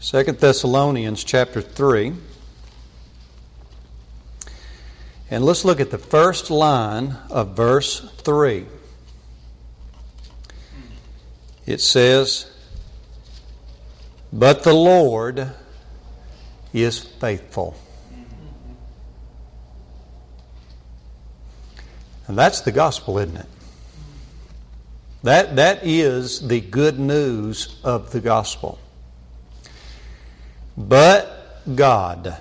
2 Thessalonians chapter 3. And let's look at the first line of verse 3. It says, "But the Lord is faithful." And that's the gospel, isn't it? That is the good news of the gospel. But God,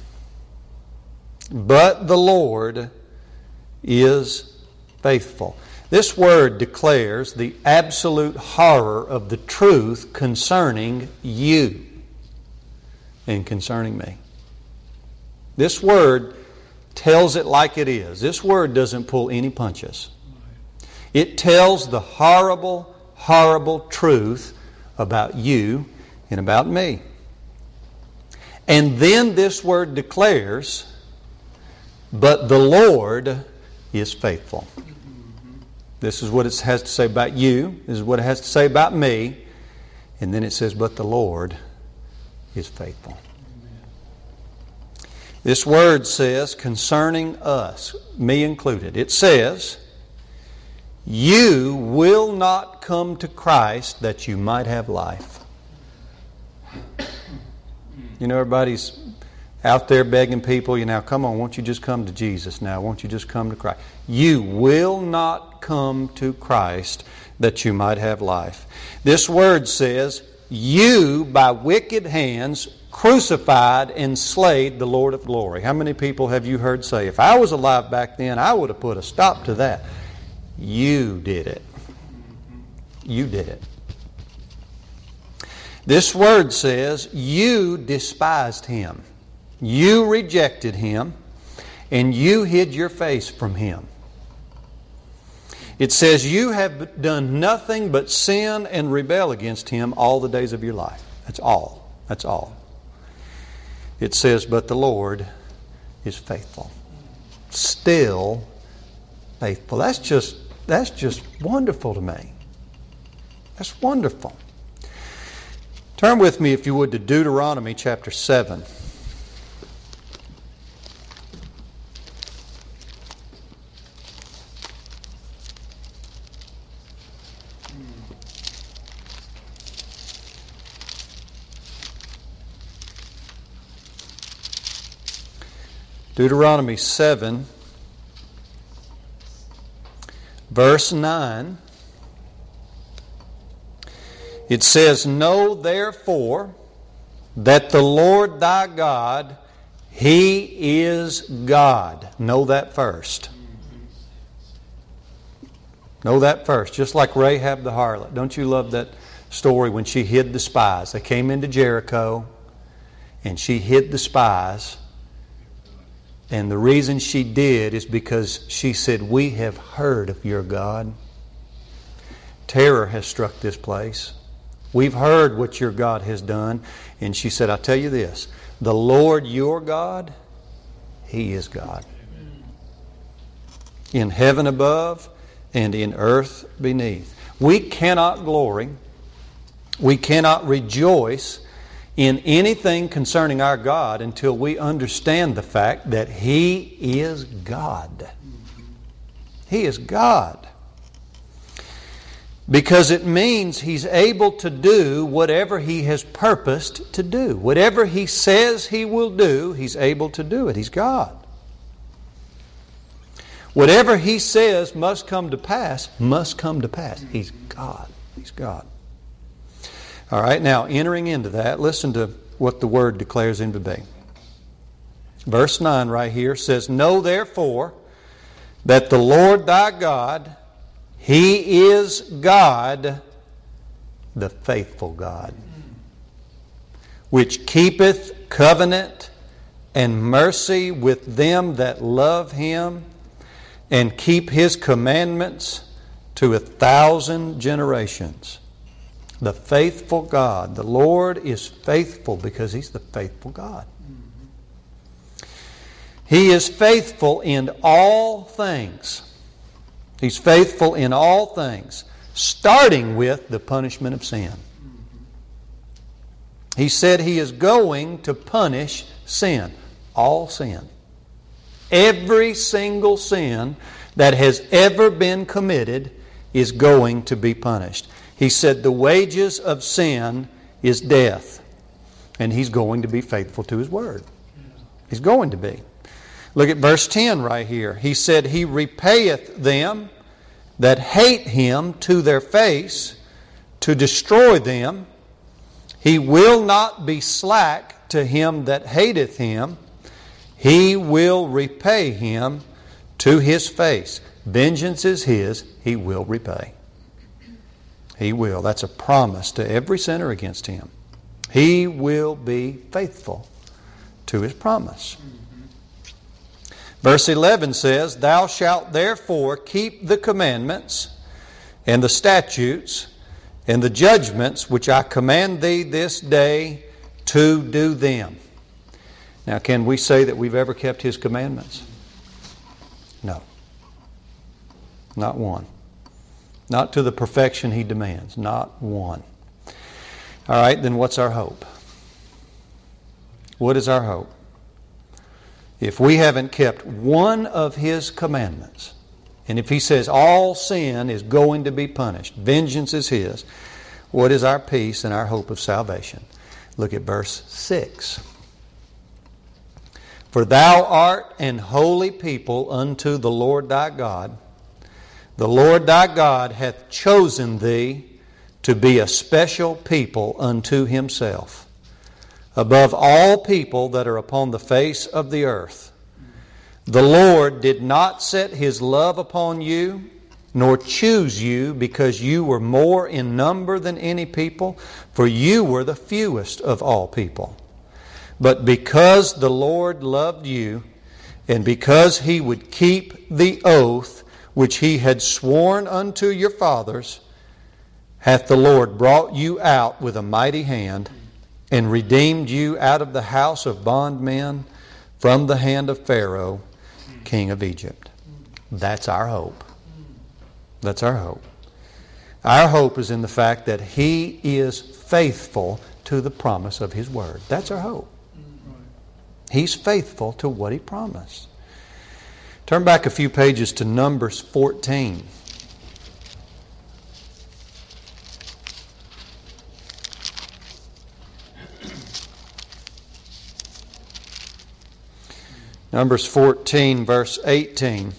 but the Lord is faithful. This word declares the absolute horror of the truth concerning you and concerning me. This word tells it like it is. This word doesn't pull any punches. It tells the horrible, horrible truth about you and about me. And then this word declares, but the Lord is faithful. This is what it has to say about you. This is what it has to say about me. And then it says, but the Lord is faithful. This word says concerning us, me included, it says, you will not come to Christ that you might have life. You know, everybody's out there begging people, come on, won't you just come to Jesus now? Won't you just come to Christ? You will not come to Christ that you might have life. This word says, you by wicked hands crucified and slayed the Lord of glory. How many people have you heard say, if I was alive back then, I would have put a stop to that? You did it. You did it. This word says, you despised Him. You rejected Him, and you hid your face from Him. It says, you have done nothing but sin and rebel against Him all the days of your life. That's all. That's all. It says, but the Lord is faithful. Still faithful. That's just wonderful to me. That's wonderful. Turn with me, if you would, to Deuteronomy chapter 7. Deuteronomy 7, verse 9. It says, know therefore that the Lord thy God, He is God. Know that first. Know that first. Just like Rahab the harlot. Don't you love that story when she hid the spies? They came into Jericho and she hid the spies. And the reason she did is because she said, we have heard of your God. Terror has struck this place. We've heard what your God has done. And she said, I'll tell you this, the Lord your God, He is God. In heaven above and in earth beneath. We cannot glory, we cannot rejoice in anything concerning our God until we understand the fact that He is God. He is God. Because it means He's able to do whatever He has purposed to do. Whatever He says He will do, He's able to do it. He's God. Whatever He says must come to pass, must come to pass. He's God. He's God. All right, now entering into that, listen to what the Word declares Him to be. Verse 9 right here says, know therefore that the Lord thy God, He is God, the faithful God, which keepeth covenant and mercy with them that love Him and keep His commandments to 1,000 generations. The faithful God. The Lord is faithful because He's the faithful God. He is faithful in all things. He's faithful in all things, starting with the punishment of sin. He said He is going to punish sin. All sin. Every single sin that has ever been committed is going to be punished. He said the wages of sin is death. And He's going to be faithful to His Word. He's going to be. Look at verse 10 right here. He said, He repayeth them that hate Him to their face, to destroy them. He will not be slack to him that hateth Him. He will repay him to his face. Vengeance is His. He will repay. He will. That's a promise to every sinner against Him. He will be faithful to His promise. Verse 11 says, Thou shalt therefore keep the commandments and the statutes and the judgments which I command thee this day to do them. Now, can we say that we've ever kept His commandments? No. Not one. Not to the perfection He demands. Not one. All right, then what's our hope? What is our hope? If we haven't kept one of His commandments, and if He says all sin is going to be punished, vengeance is His, what is our peace and our hope of salvation? Look at verse 6. For thou art an holy people unto the Lord thy God. The Lord thy God hath chosen thee to be a special people unto Himself, above all people that are upon the face of the earth. The Lord did not set His love upon you, nor choose you, because you were more in number than any people, for you were the fewest of all people. But because the Lord loved you, and because He would keep the oath which He had sworn unto your fathers, hath the Lord brought you out with a mighty hand, and redeemed you out of the house of bondmen, from the hand of Pharaoh, king of Egypt. That's our hope. That's our hope. Our hope is in the fact that He is faithful to the promise of His Word. That's our hope. He's faithful to what He promised. Turn back a few pages to Numbers 14. Numbers 14, verse 18.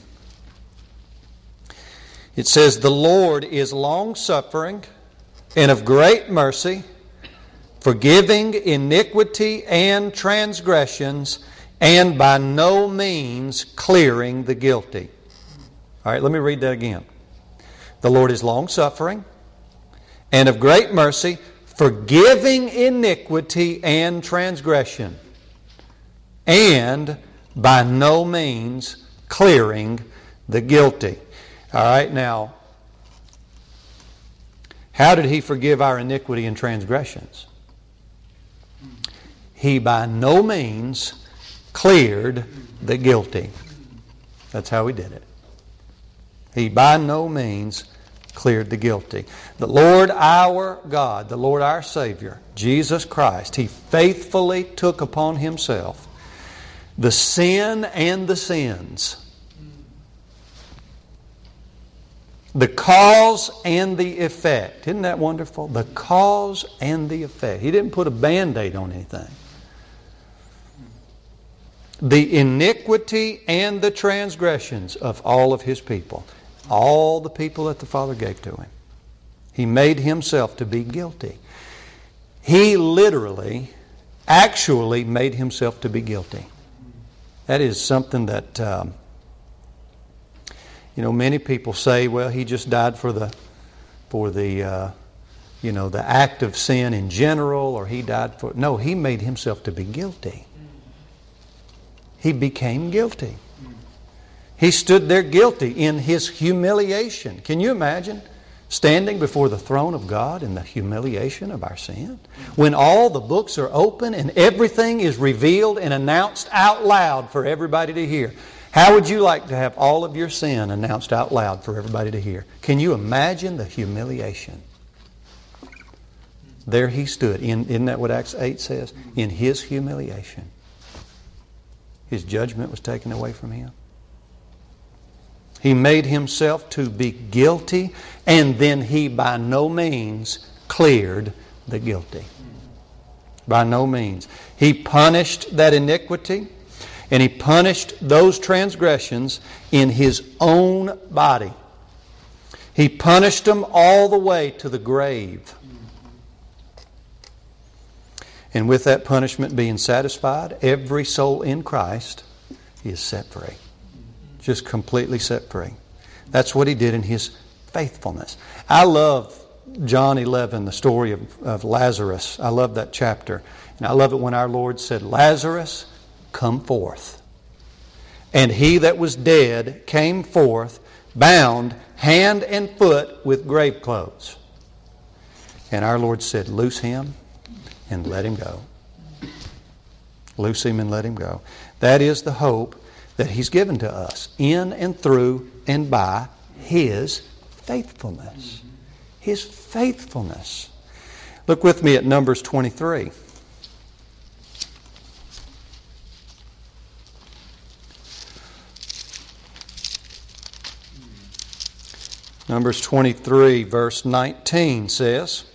It says, The Lord is long-suffering and of great mercy, forgiving iniquity and transgressions, and by no means clearing the guilty. All right, let me read that again. The Lord is long-suffering and of great mercy, forgiving iniquity and transgression, and by no means clearing the guilty. All right, now, how did He forgive our iniquity and transgressions? He by no means cleared the guilty. That's how He did it. He by no means cleared the guilty. The Lord our God, the Lord our Savior, Jesus Christ, He faithfully took upon Himself the sin and the sins, the cause and the effect. Isn't that wonderful? The cause and the effect. He didn't put a Band-Aid on anything. The iniquity and the transgressions of all of His people. All the people that the Father gave to Him. He made Himself to be guilty. He literally, actually made Himself to be guilty. That is something that, many people say, well, He just died for the act of sin in general, or He died for... No, He made Himself to be guilty. He became guilty. He stood there guilty in His humiliation. Can you imagine standing before the throne of God in the humiliation of our sin? When all the books are open and everything is revealed and announced out loud for everybody to hear. How would you like to have all of your sin announced out loud for everybody to hear? Can you imagine the humiliation? There he stood. Isn't that what Acts 8 says? In his humiliation. His judgment was taken away from him. He made himself to be guilty, and then he by no means cleared the guilty. By no means. He punished that iniquity, and he punished those transgressions in his own body. He punished them all the way to the grave. And with that punishment being satisfied, every soul in Christ is set free. Just completely set free. That's what he did in his faithfulness. I love John 11, the story of Lazarus. I love that chapter. And I love it when our Lord said, Lazarus, come forth. And he that was dead came forth, bound hand and foot with grave clothes. And our Lord said, loose him and let him go. Loose him and let him go. That is the hope that he's given to us in and through and by his faithfulness. His faithfulness. Look with me at Numbers 23. Numbers 23, verse 19 says,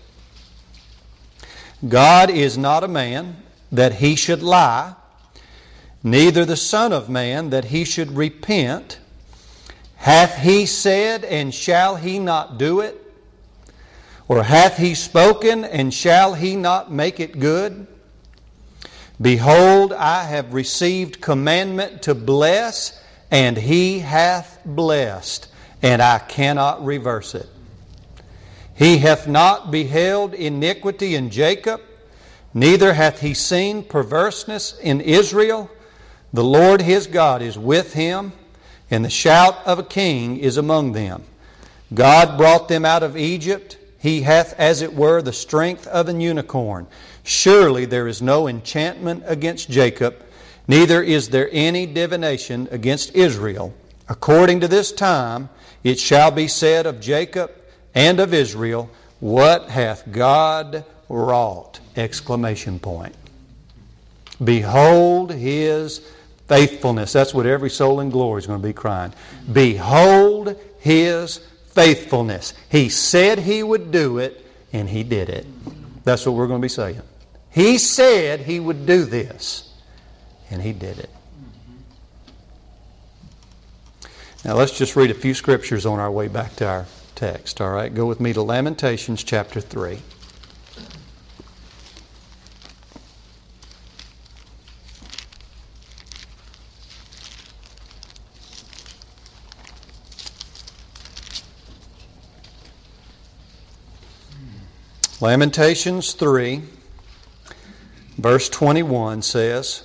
God is not a man that he should lie, neither the Son of Man that he should repent. Hath he said, and shall he not do it? Or hath he spoken, and shall he not make it good? Behold, I have received commandment to bless, and he hath blessed, and I cannot reverse it. He hath not beheld iniquity in Jacob, neither hath he seen perverseness in Israel. The Lord his God is with him, and the shout of a king is among them. God brought them out of Egypt. He hath, as it were, the strength of an unicorn. Surely there is no enchantment against Jacob, neither is there any divination against Israel. According to this time, it shall be said of Jacob and of Israel, what hath God wrought? Exclamation point. Behold his faithfulness. That's what every soul in glory is going to be crying. Behold his faithfulness. He said he would do it, and he did it. That's what we're going to be saying. He said he would do this, and he did it. Now let's just read a few scriptures on our way back to our text. All right, go with me to Lamentations chapter 3. Lamentations 3, verse 21 says,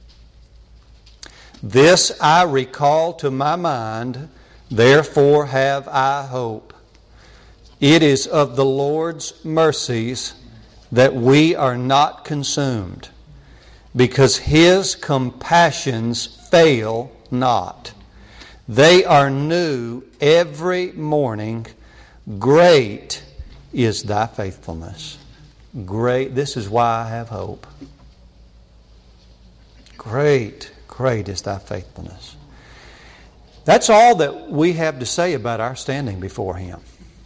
This I recall to my mind, therefore have I hope. It is of the Lord's mercies that we are not consumed, because His compassions fail not. They are new every morning. Great is thy faithfulness. Great. This is why I have hope. Great is thy faithfulness. That's all that we have to say about our standing before Him.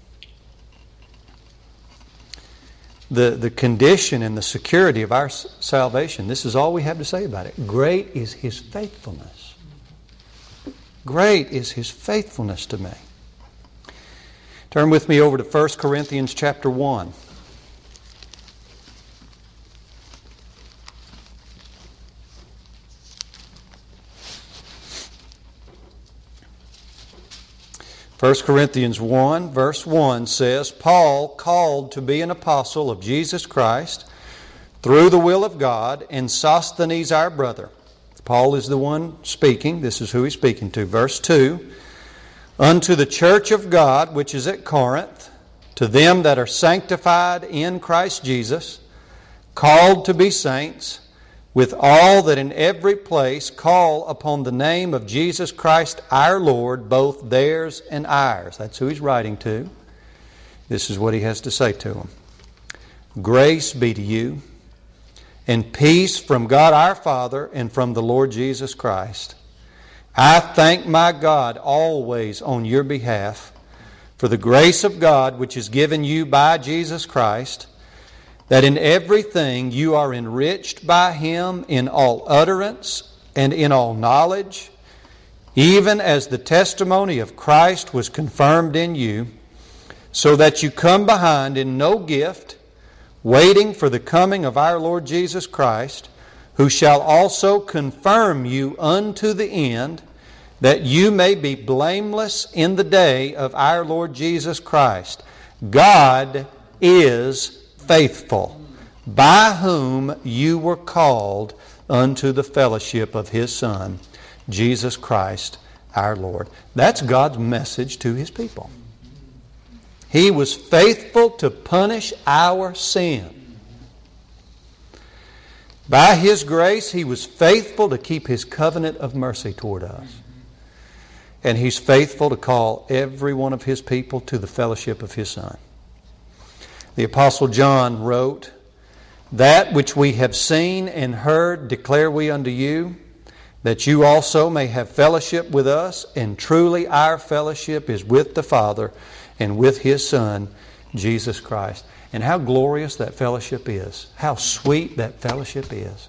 The condition and the security of our salvation, this is all we have to say about it. Great is His faithfulness. Great is His faithfulness to me. Turn with me over to 1 Corinthians chapter 1. First Corinthians 1, verse 1 says, Paul, called to be an apostle of Jesus Christ, through the will of God, and Sosthenes our brother. Paul is the one speaking. This is who he's speaking to. Verse 2, unto the church of God, which is at Corinth, to them that are sanctified in Christ Jesus, called to be saints, with all that in every place call upon the name of Jesus Christ our Lord, both theirs and ours. That's who he's writing to. This is what he has to say to them. Grace be to you, and peace from God our Father and from the Lord Jesus Christ. I thank my God always on your behalf for the grace of God which is given you by Jesus Christ, that in everything you are enriched by Him in all utterance and in all knowledge, even as the testimony of Christ was confirmed in you, so that you come behind in no gift, waiting for the coming of our Lord Jesus Christ, who shall also confirm you unto the end, that you may be blameless in the day of our Lord Jesus Christ. God is faithful, by whom you were called unto the fellowship of His Son, Jesus Christ our Lord. That's God's message to His people. He was faithful to punish our sin. By His grace, He was faithful to keep His covenant of mercy toward us. And He's faithful to call every one of His people to the fellowship of His Son. The Apostle John wrote, "That which we have seen and heard declare we unto you, that you also may have fellowship with us, and truly our fellowship is with the Father and with His Son, Jesus Christ." And how glorious that fellowship is. How sweet that fellowship is.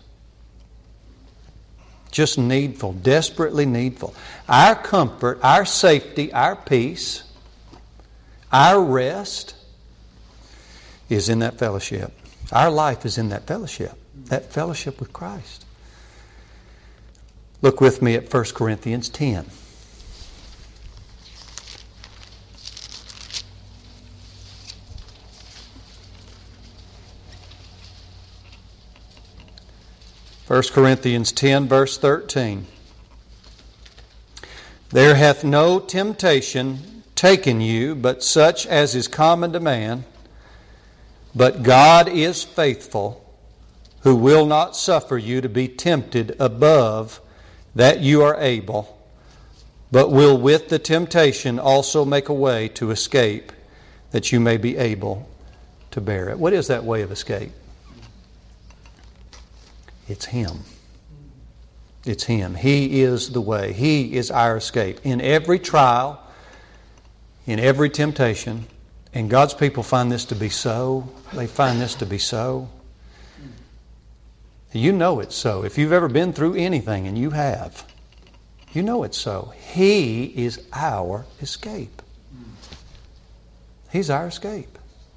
Just needful, desperately needful. Our comfort, our safety, our peace, our rest is in that fellowship. Our life is in that fellowship with Christ. Look with me at 1 Corinthians 10. First Corinthians 10, verse 13. There hath no temptation taken you, but such as is common to man. But God is faithful, who will not suffer you to be tempted above that you are able, but will with the temptation also make a way to escape, that you may be able to bear it. What is that way of escape? It's Him. It's Him. He is the way. He is our escape. In every trial, in every temptation, and God's people find this to be so. They find this to be so. You know it's so. If you've ever been through anything, and you have, you know it's so. He is our escape. He's our escape.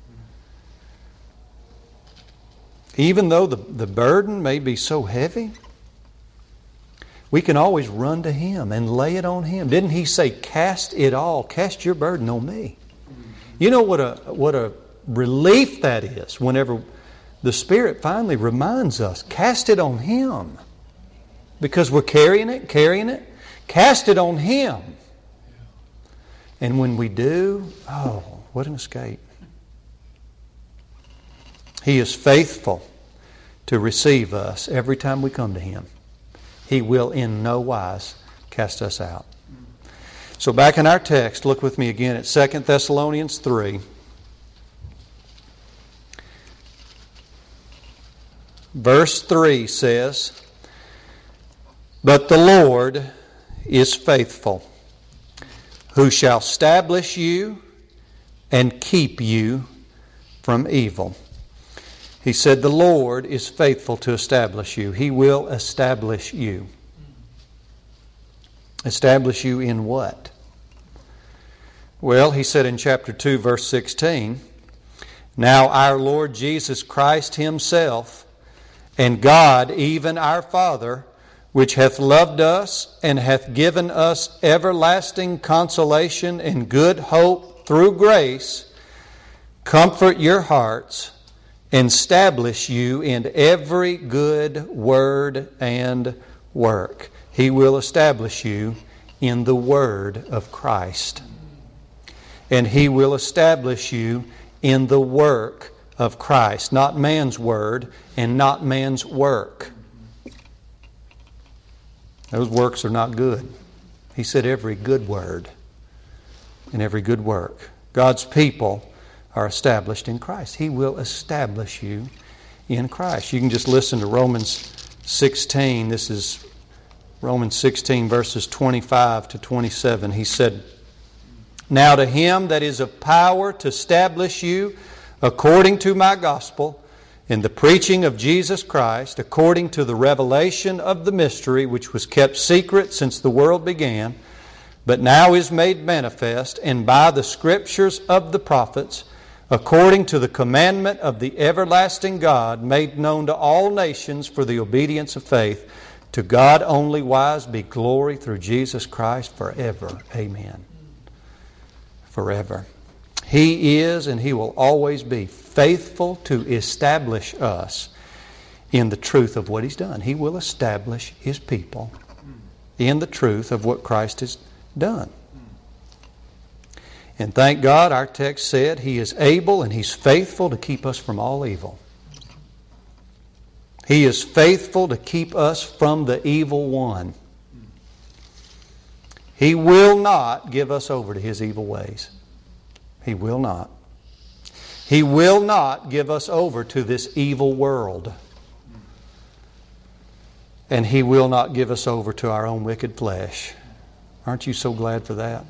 Even though the burden may be so heavy, we can always run to Him and lay it on Him. Didn't He say, cast it all, cast your burden on me? You know what a relief that is whenever the Spirit finally reminds us, cast it on Him. Because we're carrying it. Cast it on Him. And when we do, oh, what an escape. He is faithful to receive us every time we come to Him. He will in no wise cast us out. So back in our text, look with me again at 2 Thessalonians 3. Verse 3 says, "But the Lord is faithful, who shall establish you and keep you from evil." He said the Lord is faithful to establish you. He will establish you. Establish you in what? Well, He said in chapter 2, verse 16, "Now our Lord Jesus Christ Himself, and God, even our Father, which hath loved us and hath given us everlasting consolation and good hope through grace, comfort your hearts and establish you in every good word and work." He will establish you in the word of Christ. And He will establish you in the work of Christ. Not man's word and not man's work. Those works are not good. He said every good word and every good work. God's people are established in Christ. He will establish you in Christ. You can just listen to Romans 16. This is Romans 16, verses 25 to 27. He said, "Now to Him that is of power to establish you according to my gospel, in the preaching of Jesus Christ, according to the revelation of the mystery which was kept secret since the world began, but now is made manifest, and by the Scriptures of the prophets, according to the commandment of the everlasting God, made known to all nations for the obedience of faith, to God only wise be glory through Jesus Christ forever. Amen." Forever. He is and He will always be faithful to establish us in the truth of what He's done. He will establish His people in the truth of what Christ has done. And thank God, our text said He is able and He's faithful to keep us from all evil. He is faithful to keep us from the evil one. He will not give us over to his evil ways. He will not. He will not give us over to this evil world. And He will not give us over to our own wicked flesh. Aren't you so glad for that?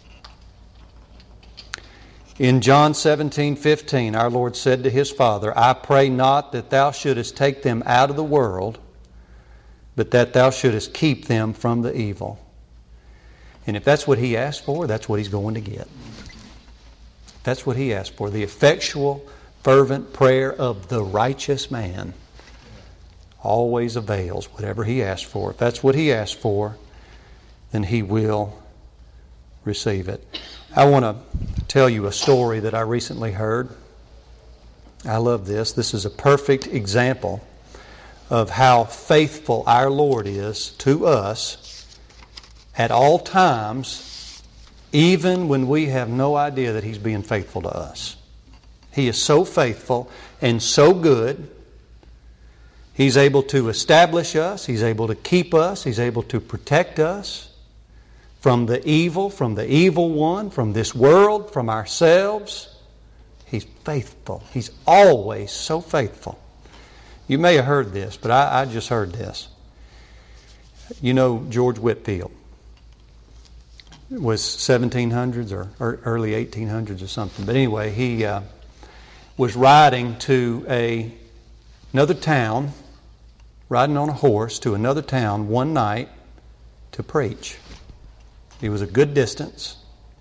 In John 17:15, our Lord said to His Father, "I pray not that Thou shouldest take them out of the world, but that Thou shouldest keep them from the evil." And if that's what He asked for, that's what He's going to get. That's what He asked for. The effectual, fervent prayer of the righteous man always avails whatever he asks for. If that's what he asked for, then he will receive it. I want to tell you a story that I recently heard. I love this. This is a perfect example of how faithful our Lord is to us at all times, even when we have no idea that He's being faithful to us. He is so faithful and so good. He's able to establish us. He's able to keep us. He's able to protect us from the evil one, from this world, from ourselves. He's faithful. He's always so faithful. You may have heard this, but I just heard this. You know George Whitefield. It was 1700s or early 1800s or something. But anyway, he was riding to another town, riding on a horse to another town one night to preach. It was a good distance.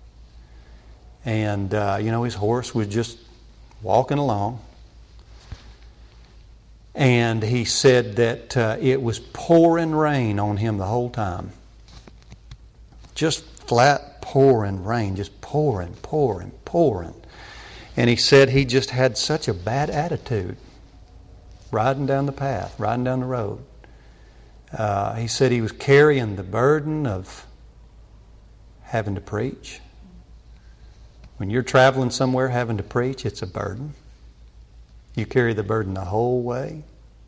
And, his horse was just walking along. And he said that it was pouring rain on him the whole time. Just flat pouring rain, just pouring. And he said he just had such a bad attitude riding down the path, riding down the road. He said he was carrying the burden of having to preach. When you're traveling somewhere having to preach, it's a burden. You carry the burden the whole way.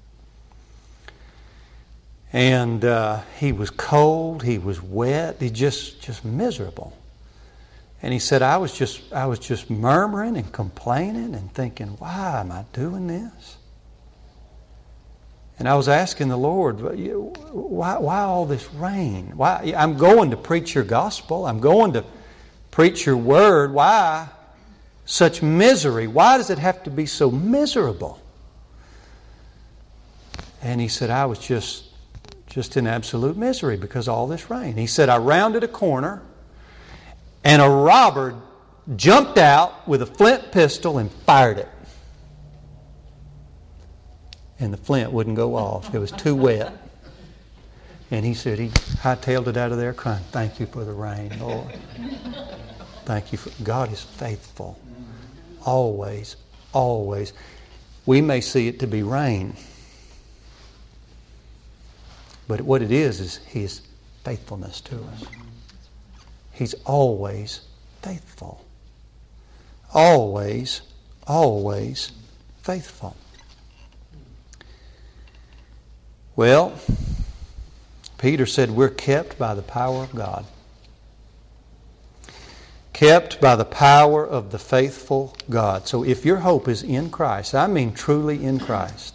And he was cold, he was wet, he just miserable. And he said, I was just murmuring and complaining and thinking, why am I doing this? And I was asking the Lord, why all this rain? Why? I'm going to preach your gospel. I'm going to preach your word. Why such misery? Why does it have to be so miserable? And he said, I was just in absolute misery because of all this rain. He said, I rounded a corner and a robber jumped out with a flint pistol and fired it. And the flint wouldn't go off. It was too wet. And he said he hightailed it out of there crying, thank you for the rain, Lord. Thank you for... God is faithful. Always, always. We may see it to be rain. But what it is His faithfulness to us. He's always faithful. Always, always faithful. Well, Peter said we're kept by the power of God. kept by the power of the faithful God. So if your hope is in Christ, I mean truly in Christ.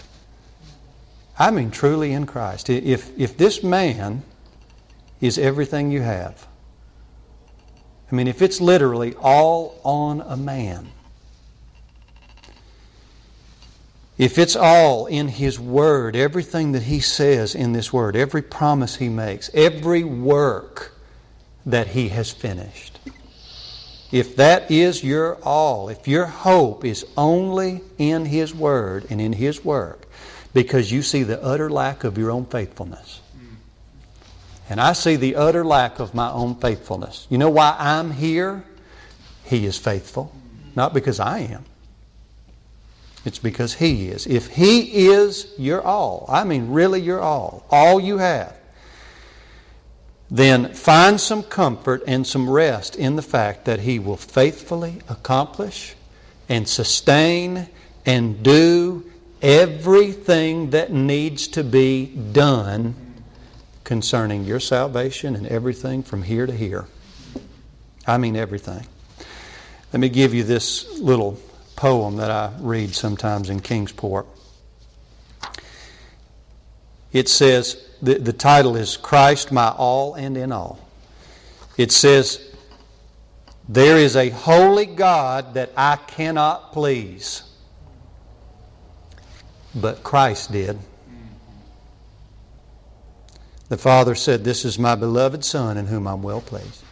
I mean truly in Christ. If this man is everything you have, I mean if it's literally all on a man, if it's all in His Word, everything that He says in this Word, every promise He makes, every work that He has finished, if that is your all, if your hope is only in His Word and in His work, because you see the utter lack of your own faithfulness, and I see the utter lack of my own faithfulness. You know why I'm here? He is faithful, not because I am. It's because He is. If He is your all, I mean really your all you have, then find some comfort and some rest in the fact that He will faithfully accomplish and sustain and do everything that needs to be done concerning your salvation and everything from here to here. I mean everything. Let me give you this little poem that I read sometimes in Kingsport. It says, the title is Christ, My All and in All. It says, there is a holy God that I cannot please, but Christ did. The Father said, this is my beloved Son in whom I'm well pleased.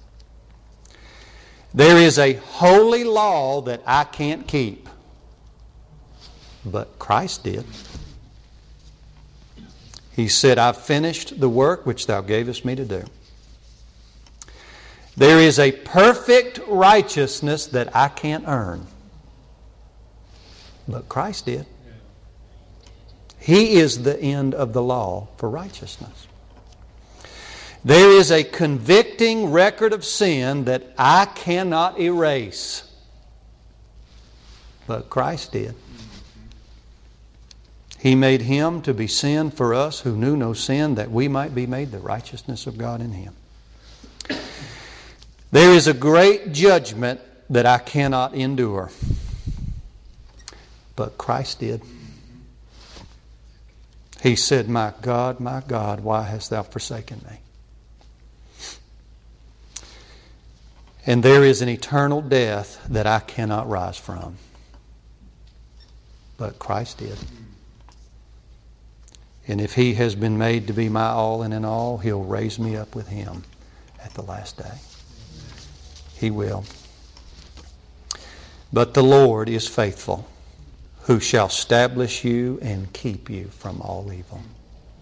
There is a holy law that I can't keep, but Christ did. He said, I've finished the work which Thou gavest me to do. There is a perfect righteousness that I can't earn, but Christ did. He is the end of the law for righteousness. There is a convicting record of sin that I cannot erase, but Christ did. He made Him to be sin for us who knew no sin, that we might be made the righteousness of God in Him. There is a great judgment that I cannot endure, but Christ did. He said, my God, why hast Thou forsaken me? And there is an eternal death that I cannot rise from, but Christ did. And if He has been made to be my all and in all, He'll raise me up with Him at the last day. He will. But the Lord is faithful, who shall establish you and keep you from all evil.